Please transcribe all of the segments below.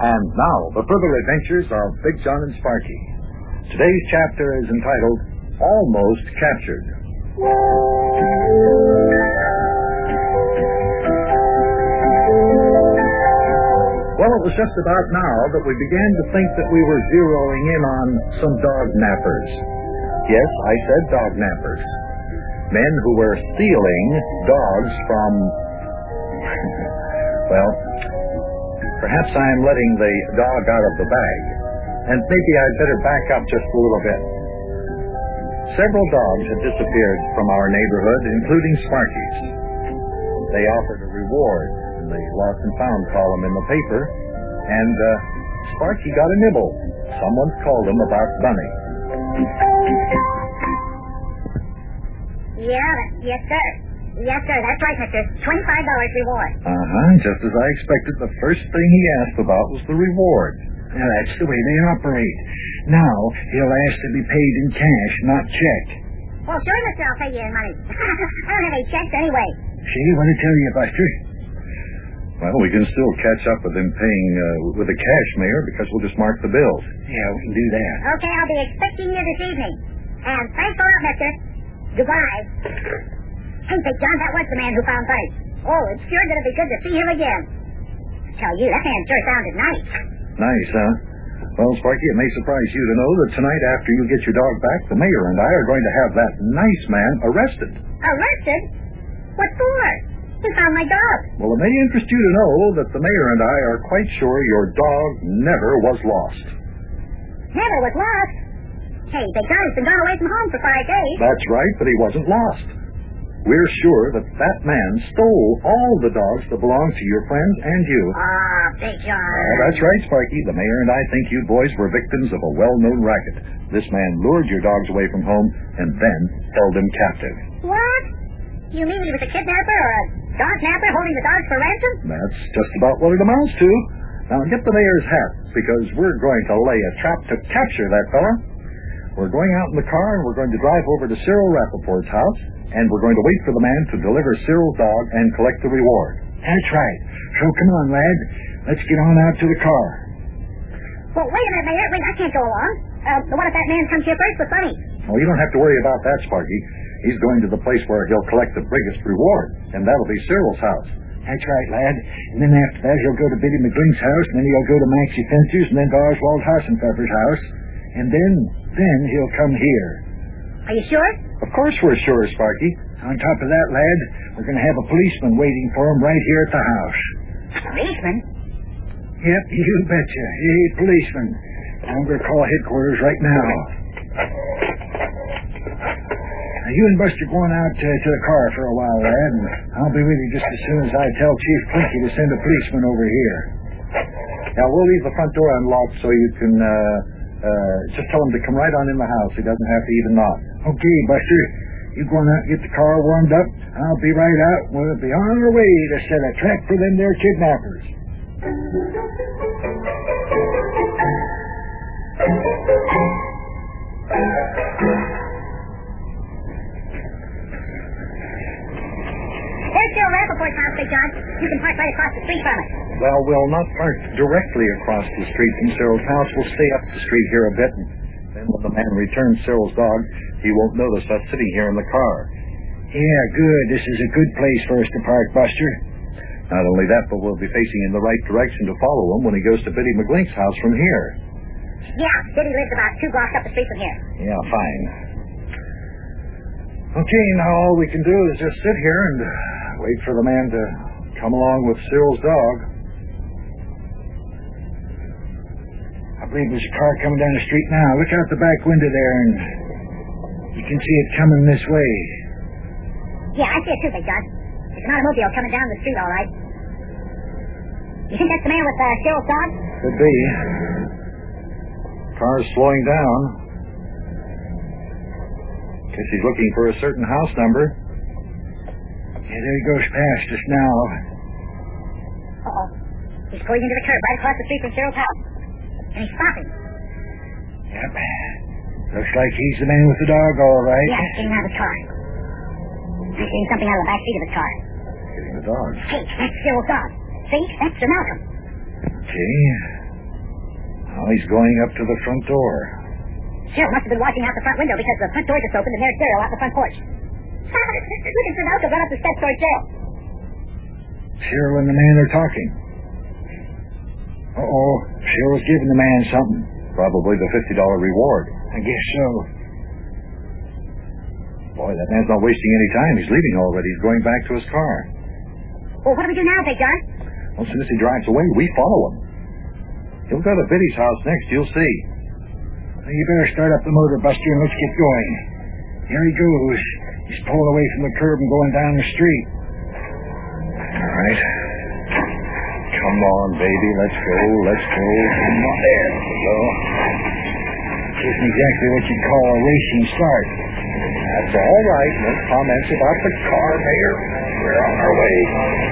And now, the further adventures of Big John and Sparky. Today's chapter is entitled, Almost Captured. Well, it was just about now that we began to think that we were zeroing in on some dog nappers. Yes, I said dog nappers. Men who were stealing dogs from... well, perhaps I am letting the dog out of the bag, and maybe I'd better back up just a little bit. Several dogs had disappeared from our neighborhood, including Sparky's. They offered a reward in the lost and found column in the paper, and Sparky got a nibble. Someone called him about Bunny. Yes, sir. Yes, sir, that's right, mister. $25 reward. Just as I expected, the first thing he asked about was the reward. Now, that's the way they operate. Now, he'll ask to be paid in cash, not check. Well, sure, mister, I'll pay you in money. I don't have any checks anyway. See, what I tell you, Buster? Well, we can still catch up with him paying with the cash, Mayor, because we'll just mark the bills. Yeah, we can do that. Okay, I'll be expecting you this evening. And thanks a lot, mister. Goodbye. Hey, Big John, that was the man who found Bunny. Oh, it's sure going to be good to see him again. I tell you, that man sure sounded nice. Nice, huh? Well, Sparky, it may surprise you to know that tonight after you get your dog back, the mayor and I are going to have that nice man arrested. Arrested? What for? He found my dog. Well, it may interest you to know that the mayor and I are quite sure your dog never was lost. Never was lost? Hey, Big John has been gone away from home for 5 days. That's right, but he wasn't lost. We're sure that that man stole all the dogs that belong to your friends and you. Ah, Big John. That's right, Sparky. The mayor and I think you boys were victims of a well-known racket. This man lured your dogs away from home and then held them captive. What? You mean he was a kidnapper or a dog napper holding the dogs for ransom? That's just about what it amounts to. Now get the mayor's hat, because we're going to lay a trap to capture that fella. We're going out in the car and we're going to drive over to Cyril Rappaport's house, and we're going to wait for the man to deliver Cyril's dog and collect the reward. That's right. So come on, lad. Let's get on out to the car. Well, wait a minute, Mayor. Wait, I can't go along. What if that man comes here first with Bunny? Oh, you don't have to worry about that, Sparky. He's going to the place where he'll collect the biggest reward, and that'll be Cyril's house. That's right, lad. And then after that, he'll go to Biddy McGlink's house, and then he'll go to Maxie Fencer's, and then to Oswald Hassenpfeffer's house. And then he'll come here. Are you sure? Of course we're sure, Sparky. On top of that, lad, we're going to have a policeman waiting for him right here at the house. A policeman? Yep, you betcha. Hey, policeman. I'm going to call headquarters right now. Now, you and Buster going out to the car for a while, lad, and I'll be with you just as soon as I tell Chief Plinky to send a policeman over here. Now, we'll leave the front door unlocked so you can just tell him to come right on in the house. He doesn't have to even knock. Okay, Buster. You go on out and get the car warmed up. I'll be right out. We'll be on our way to set a trap for them there kidnappers. There's Cyril Rappaport's house, Big John. You can park right across the street from it. Well, we'll not park directly across the street from Cyril's house. We'll stay up the street here a bit, and then when the man returns Cyril's dog, he won't notice us sitting here in the car. Yeah, good. This is a good place for us to park, Buster. Not only that, but we'll be facing in the right direction to follow him when he goes to Biddy McGlink's house from here. Yeah, Biddy lives about 2 blocks up the street from here. Yeah, fine. Okay, now all we can do is just sit here and wait for the man to come along with Cyril's dog. I believe there's a car coming down the street now. Look out the back window there, and you can see it coming this way. Yeah, I see it too, Big John. It's an automobile coming down the street, all right. You think that's the man with Cyril's dog? Could be. Car's slowing down. Guess he's looking for a certain house number. Yeah, there he goes past us now. Uh-oh. He's going into the curb right across the street from Cyril's house. And he's stopping. Yep. Looks like he's the man with the dog, all right. Yeah, he's getting out of the car. I'm seeing something out of the back seat of the car. Getting the dog. Hey, that's Cyril's dog. See? That's Sir Malcolm. Okay. Now he's going up to the front door. Cheryl must have been watching out the front window because the front door just opened and there's Cheryl out the front porch. Look at Sunoco run up the steps towards Cheryl. Cheryl and the man are talking. Uh-oh. Cheryl's giving the man something. Probably the $50 reward. I guess so. Boy, that man's not wasting any time. He's leaving already. He's going back to his car. Well, what do we do now, Big John? Well, as soon as he drives away, we follow him. He'll go to Biddy's house next, you'll see. Well, you better start up the motor, Buster, and let's get going. Here he goes. He's pulling away from the curb and going down the street. All right. Come on, baby. Let's go. Come on. There we go. Isn't exactly what you'd call a racing start. That's all right. No comments about the car, Mayor. We're on our way.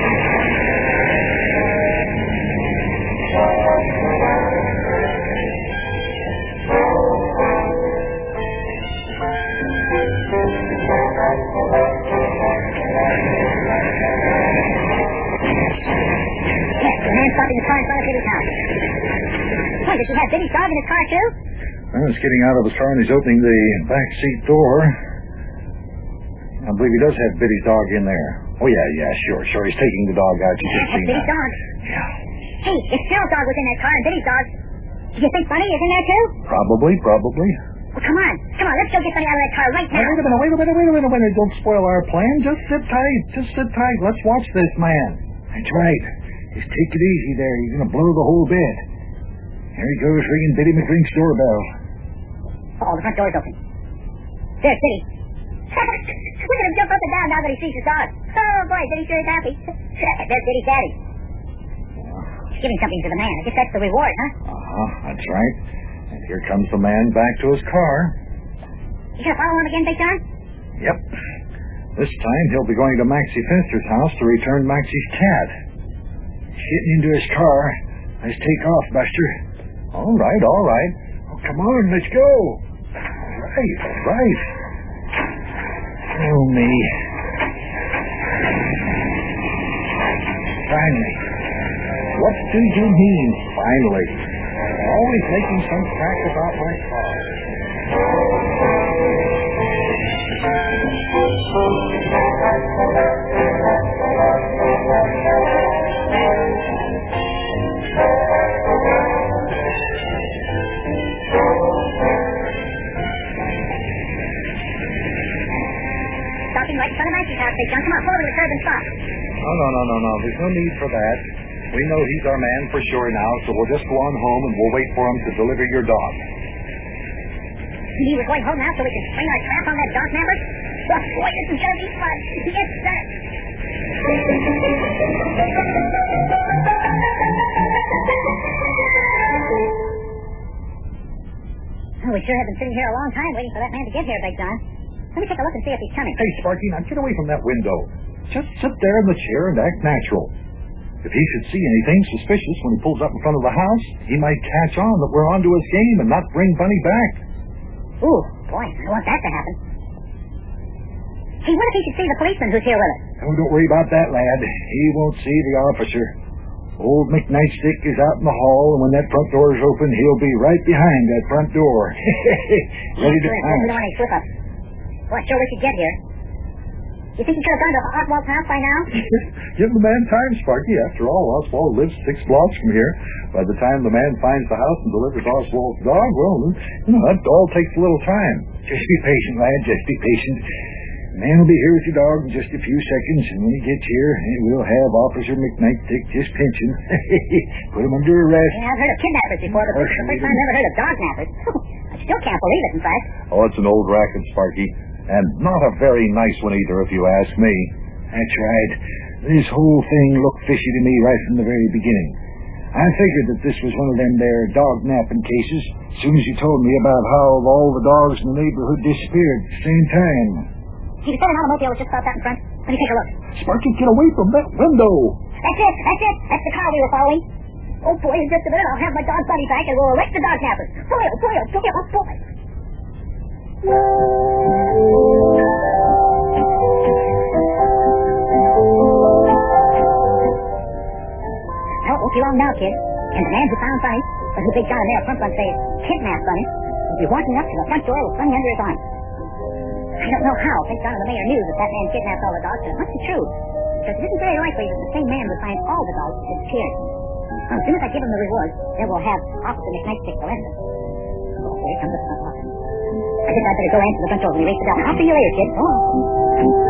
Yes, the man stopping the car in front of Biddy's house. Why, does he have Biddy's dog in his car, too? Well, he's getting out of his car and he's opening the back seat door. I believe he does have Biddy's dog in there. Oh, yeah, sure. He's taking the dog out. You just That's seen Biddy's that. dog. Yeah. Hey, if Cheryl's dog was in that car and Biddy's dog, do you think Bunny is in there, too? Probably. Well, come on, let's go get Bunny out of that car right now. Wait a minute. Don't spoil our plan. Just sit tight. Let's watch this man. That's right. Just take it easy there. You're going to blow the whole bed. Here he goes, ringing Biddy McGrink's doorbell. Oh, the front door's open. There's Biddy. Look at him jump up and down now that he sees his dog. Oh, boy, Biddy sure is happy. There's Biddy's daddy. He's giving something to the man. I guess that's the reward, huh? That's right. And here comes the man back to his car. You gonna follow him again, Big John? Yep. This time he'll be going to Maxie Finster's house to return Maxie's cat. He's getting into his car. Let's take off, Buster. All right. Oh, come on, let's go. Right. Oh, me. Finally. What do you mean, finally? Always making some crack about my car. Stopping right in front of Maxie's house, Big John. Come on, pull over to the curb and stop. No. There's no need for that. We know he's our man for sure now, so we'll just go on home and we'll wait for him to deliver your dog. We're going home now so we can spring our trap on that dog snapper? Oh, boy, this is gonna be fun. Yes, sir. Oh, we sure have been sitting here a long time waiting for that man to get here, Big John. Let me take a look and see if he's coming. Hey, Sparky, now get away from that window. Just sit there in the chair and act natural. If he should see anything suspicious when he pulls up in front of the house, he might catch on that we're onto his game and not bring Bunny back. Ooh, boy, I want that to happen. Hey, what if he should see the policeman who's here with us? Oh, don't worry about that, lad. He won't see the officer. Old McNightstick is out in the hall, and when that front door is open, he'll be right behind that front door. Ready to pounce. Listen to when I slip up. Boy, sure we should get here. You think he could have gone to Oswald's house by now? Give the man time, Sparky. After all, Oswald lives 6 blocks from here. By the time the man finds the house and delivers Oswald's dog, well, that all takes a little time. Just be patient, lad. Just be patient. The man will be here with your dog in just a few seconds, and when he gets here, we'll have Officer McNightstick just pinch him. Put him under arrest. Yeah, I've heard of kidnappers before, but the first time I've ever heard of dog nappers. I still can't believe it, in fact. Oh, it's an old racket, Sparky. And not a very nice one either, if you ask me. That's right. This whole thing looked fishy to me right from the very beginning. I figured that this was one of them there dog napping cases as soon as you told me about how all the dogs in the neighborhood disappeared at the same time. You said an automobile was just stopped out in front. Let me take a look. Sparky, get away from that window. That's it. That's the car we were following. Oh, boy, in just a minute I'll have my dog Bunny back and we'll arrest the dog nappers. Boy. Well, it won't be long now, kid. And the man who found Bunny But who Big John and Mayor Plump say kidnapped Bunny will be walking up to the front door with Bunny under his arm. I don't know how Big John and the mayor knew that man kidnapped all the dogs, but it must be true. Because it isn't very likely that the same man would find all the dogs that disappeared. Now, as soon as I give him the reward, then we'll have Officer McKnight take the rest of it. Oh, here comes the front office. I guess I'd better go answer the front door when we race the bell. I'll see you later, kid. Oh.